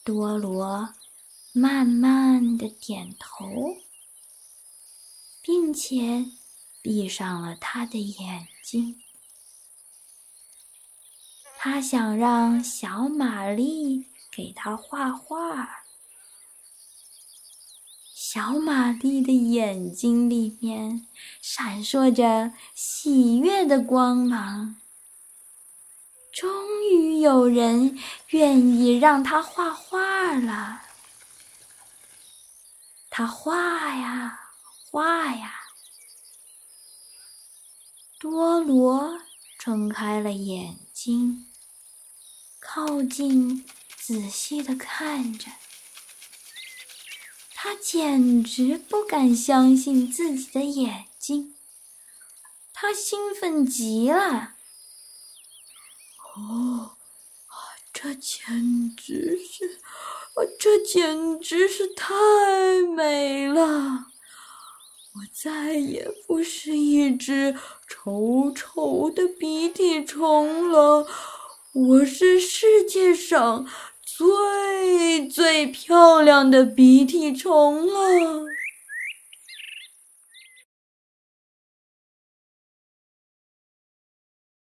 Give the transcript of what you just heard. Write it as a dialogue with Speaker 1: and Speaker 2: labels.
Speaker 1: 多罗慢慢地点头，并且闭上了他的眼睛。他想让小玛丽给他画画。小玛丽的眼睛里面闪烁着喜悦的光芒。终于有人愿意让他画画了。他画呀画呀，多罗睁开了眼睛，靠近仔细地看着。他简直不敢相信自己的眼睛，他兴奋极了。这简直是太美了！我再也不是一只丑丑的鼻涕虫了，我是世界上最漂亮的鼻涕虫了。